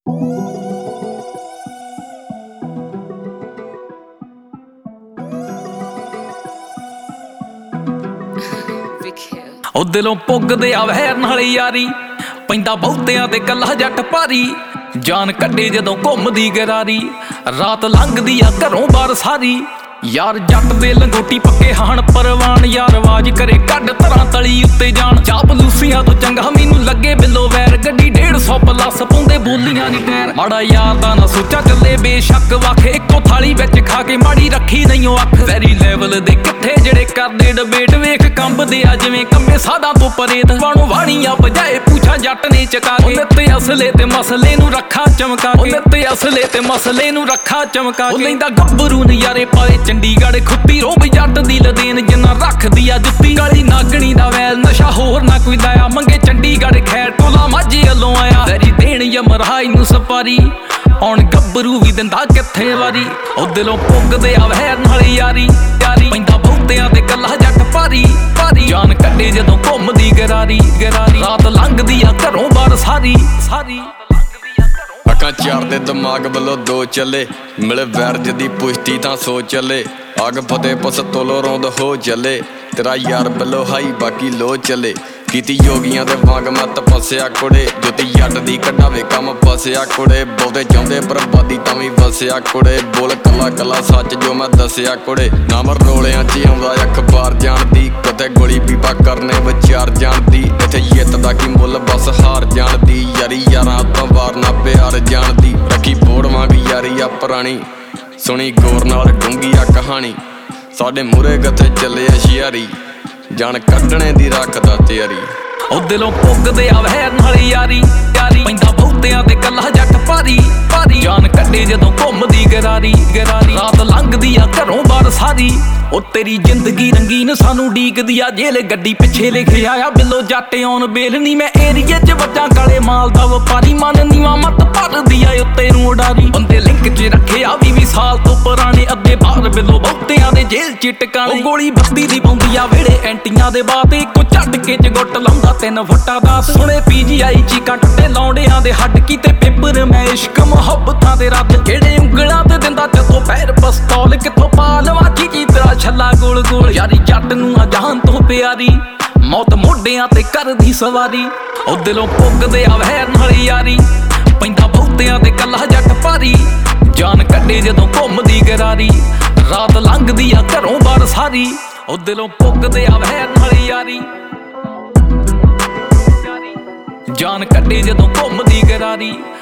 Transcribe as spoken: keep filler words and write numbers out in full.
ਉਹ ਦਿਲੋਂ ਪੁੱਗਦੇ ਆ ਵਹਿਰ ਨਾਲ ਯਾਰੀ, ਪੈਂਦਾ ਬਹੁਤਿਆਂ ਤੇ ਕੱਲਾ ਜੱਟ ਭਾਰੀ। ਜਾਨ ਕੱਢੇ ਜਦੋਂ ਘੁੰਮਦੀ ਗਰਾਰੀ, ਰਾਤ ਲੰਘਦੀ ਆ ਘਰੋਂ ਬਾਹਰ ਸਾਰੀ। ਯਾਰ ਜੱਟ ਦੇ ਲੰਗੋਟੀ ਪੱਕੇ ਹਾਣ ਪਰਵਾਨ, ਯਾਰ ਆਵਾਜ਼ ਕਰੇ ਕੱਢ ਤਰਾਂ ਤਲੀ ਉੱਤੇ ਜਾਣ। ਚਾਪਲੂਸੀਆਂ ਤੋਂ ਚੰਗਾ ਮੈਨੂੰ ਲੱਗੇ ਬਿੱਲੋ ਵੈਰ, ਗੱਡੀ ਡੇਢ ਸੌ ਪਲੱਸ ਪਾਉਂਦੇ ਬੋਲੀਆਂ ਨੀ ਟਾਇਰ। ਮਾੜਾ ਯਾਰ ਦਾ ਨਾ ਸੋਚਾ ਚੱਲੇ ਬੇਸ਼ੱਕ ਵੱਖ, ਇੱਕੋ ਥਾਲੀ ਵਿੱਚ ਖਾ ਕੇ ਮਾੜੀ ਰੱਖੀ ਨਹੀਂਓ ਅੱਖ। ਵੈਰੀ ਲੈਵਲ ਦੇ ਕਿੱਥੇ ਜਿਹੜੇ ਕਰਦੇ ਡਿਬੇਟ, ਵੇਖ ਕੰਬਦੇ ਆ ਜਿਵੇਂ ਕੰਬੇ ਸਾਧਾਂ ਤੋਂ ਪਰੇਤ। ਵਾਣੋ ਵਾਣੀਆਂ ਬਜਾਏ ਪੂਛਾਂ ਜੱਟ ਨੇ ਚਕਾ ਕੇ, ਨਿੱਤ ਅਸਲੇ ਤੇ ਮਸਲੇ ਨੂੰ ਰੱਖਾਂ ਚਮਕਾ ਕੇ। ਨਿੱਤ ਅਸਲੇ ਤੇ ਮਸਲੇ ਨੂੰ ਰੱਖਾਂ ਚਮਕਾ ਕੇ। ਲੈਂਦਾ ਗੱਭਰੂ ਨਜ਼ਾਰੇ ਪਾਏ ਚੰਡੀਗੜ੍ਹ ਖੁੱਪੀ, ਰੋਬ ਜੱਟ ਦੀ ਲਦੇਨ ਜਿੰਨਾ ਰੱਖਦੀ ਆ ਜੁੱਤੀ। ਕਾਲੀ ਨਾਗਣੀ ਦਾ ਵੈਲ ਨਸ਼ਾ ਹੋਰ ਨਾ ਕੋਈ ਦਾਇਆ, ਮੰਗੇ ਚੰਡੀਗੜ੍ਹ ਖੈਰ ਟੋਲਾ ਮਾਝੇ ਵੱਲੋਂ ਆਇਆ। ਵੈਰੀ ਦੇਣ ਯਮਰਾਜ ਨੂੰ ਸਪਾਰੀ, ਹੁਣ ਗੱਭਰੂ ਵੀ ਦਿੰਦਾ ਕਿੱਥੇ ਵਾਰੀ। ਉਹ ਦਿਲੋਂ ਪੁੱਗਦੇ ਆ ਵਹਿਰ ਨਾਲ ਯਾਰੀ, ਯਾਰੀ ਪੈਂਦਾ ਬਹੁਤਿਆਂ ਤੇ ਕੱਲਾ ਜੱਟ ਭਾਰੀ ਭਾਰੀ। ਜਾਨ ਕੱਢੇ ਜਦੋਂ ਘੁੰਮਦੀ ਗਰਾਰੀ ਗਰਾਰੀ, ਰਾਤ ਲੰਘਦੀ ਆ ਘਰੋਂ ਬਾਹਰ ਸਾਰੀ ਸਾਰੀ। ਅੱਖਾਂ ਚਾਰ ਦੇ ਦਿਮਾਗ ਵੱਲੋਂ ਦੋ ਚੱਲੇ, ਮਿਲੇ ਵੈਰਜ ਦੀ ਪੁਸ਼ਤੀ ਤਾਂ ਸੋ ਚੱਲੇ। ਅੱਗ ਫਤਿਹ ਪਸਤੋਲੋ ਰੌਂਦ ਹੋ ਚੱਲੇ, ਤੇਰਾ ਯਾਰ ਵੱਲੋਂ ਹਾਈ ਬਾਕੀ ਲੋ ਚੱਲੇ। ਕੀਤੀ ਯੋਗੀਆਂ ਦੇ ਵਾਂਗ ਮੈਂ ਤਪੱਸਿਆ ਕੁੜੇ, ਜੋਤੀ ਜੱਟ ਦੀ ਕਢਾਵੇ ਕੰਮ ਫਸਿਆ ਕੁੜੇ। ਬਹੁਤੇ ਚਾਹੁੰਦੇ ਬਰਬਾਦੀ ਤਾਂ ਵੀ ਵਸਿਆ ਕੁੜੇ, ਬੋਲ ਕੱਲਾ ਕੱਲਾ ਸੱਚ ਜੋ ਮੈਂ ਦੱਸਿਆ ਕੁੜੇ। ਨਾ ਮਰ ਰੋਲਿਆਂ 'ਚ ਆਉਂਦਾ ਅਖਬਾਰ ਜਾਣਦੀ, ਕਿਤੇ ਗੋਲੀ ਬੀਬਾ ਕਰਨੇ ਵਿਚਾਰ ਜਾਣਦੀ। ਇੱਥੇ ਜਿੱਤ ਦਾ ਕੀ ਮੁੱਲ ਬਸ ਹਾਰ ਜਾਣਦੀ, ਯਾਰੀ ਯਾਰਾਂ ਤੋਂ ਵਾਰ ਨਾ ਪਿਆਰ ਜਾਣਦੀ। ਰੱਖੀ ਬੋੜ ਵਾਂਗ ਯਾਰੀ ਆ ਪੁਰਾਣੀ, ਸੁਣੀ ਗੌਰ ਨਾਲ ਡੂੰਗੀ ਆ ਕਹਾਣੀ। ਸਾਡੇ ਮੂਹਰੇ ਗੱਥੇ ਚੱਲੇ ਆ ਸ਼ਿਆਰੀ, ਜਾਨ ਕੱਢਣੇ ਦੀ ਰੱਖਦਾ ਤਿਆਰੀ। ਉਹ ਦਿਲੋਂ ਪੁੱਗਦੇ ਆ ਵਹਿਰ ਨਾਲ ਯਾਰੀ, ਯਾਰੀ ਪੈਂਦਾ ਬਹੁਤਿਆਂ ਤੇ ਕੱਲਾ ਜੱਟ ਭਾਰੀ ਭਾਰੀ। ਜਾਨ ਕੱਢੇ ਜਦੋਂ ਘੁੰਮਦੀ ਗਰਾਰੀ ਗਰਾਰੀ, ਰਾਤ ਲੰਘਦੀ ਆ ਘਰੋਂ ਬਾਹਰ ਸਾਰੀ। ਉਹ ਤੇਰੀ ਜ਼ਿੰਦਗੀ ਰੰਗੀਨ ਸਾਨੂੰ ਡੀਕਦੀ ਆ, ਜੇਲ ਗੱਡੀ ਪਿੱਛੇ ਲਿਖਿਆ ਆ ਬਿੱਲੋ ਜੱਟ ਆਉਣ ਬੇਲ ਨੀ। ਮੈਂ ਏਰੀਏ 'ਚ ਵੱਜਾਂ ਕਾਲੇ ਮਾਲ ਦਾ ਵਪਾਰੀ, ਮਨ ਨੀਵਾਂ ਮੱਤ ਭਰਦੀ ਆ ਉੱਤੇ ਨੂੰ ਉਡਾਰੀ। ਬੰਦੇ ਲਿੰਕ 'ਚ ਰੱਖਿਆ ਵੀਹ ਵੀਹ ਸਾਲ ਤੋਂ ਪੁਰਾਣੇ, ਅੱਧੇ ਬਾਹਰ ਬਿੱਲੋ ਬਹੁਤਿਆਂ ਦੇ ਜੇਲ੍ਹ 'ਚ ਟਿਕਾਣੇ। ਗੋਲੀ ਬੱਤੀ ਦੀ ਪਾਉਂਦੀ ਆ ਵੇੜੇ ਐਂਟੀਆਂ ਦੇ ਬਾਤ, ਇੱਕੋ ਝਟਕੇ 'ਚ ਗੁੱਟ ਲਾਉਂਦਾ ਤਿੰਨ ਫੁੱਟਾ ਦਾ। ਸੁਣੇ ਪੀ ਜੀ ਆਈ ਚੀਕਾਂ ਟੁੱਟੇ ਲੌਂਡਿਆਂ ਦੇ ਹੱਡ, ਕੀਤੇ ਪੇਪਰ ਮੈਂ ਇਸ਼ਕ ਮੁਹੱਬਤਾਂ ਦੇ ਰੱਦ। ਕਿਹੜੇ ਉਂਗਲਾਂ ਤੇ ਦਿੰਦਾ ਜਦੋਂ ਪੈਰ ਪਸਤੌਲ, ਕਿੱਥੋਂ ਪਾ ਲਵਾਂ ਚੀਚੀ ਤੇਰਾ ਛੱਲਾ ਗੋਲ ਗੋਲ। ਯਾਰੀ ਜੱਟ ਨੂੰ ਆ ਜਾਨ ਤੋਂ ਪਿਆਰੀ, ਮੌਤ ਮੋਢਿਆਂ ਤੇ ਕਰਦੀ ਸਵਾਰੀ। ਉਹ ਦਿਲੋਂ ਪੁੱਗਦੇ ਆ ਵਹਿਰ ਨਾਲ ਯਾਰੀ, ਪੈਂਦਾ ਬਹੁਤਿਆਂ ਤੇ ਕੱਲਾ ਜੱਟ ਭਾਰੀ। ਜਾਨ ਕੱਢੇ ਜਦੋਂ ਘੁੰਮਦੀ ਗਰਾਰੀ, ਰਾਤ ਲੰਘਦੀ ਆ ਘਰੋਂ ਬਾਹਰ ਸਾਰੀ। ਉਹ ਦਿਲੋਂ ਪੁੱਗਦੇ ਆ ਵਹਿਰ ਨਾਲ ਯਾਰੀ, ਜਾਨ ਕੱਢੇ ਜਦੋਂ ਘੁੰਮਦੀ ਗਰਾਰੀ।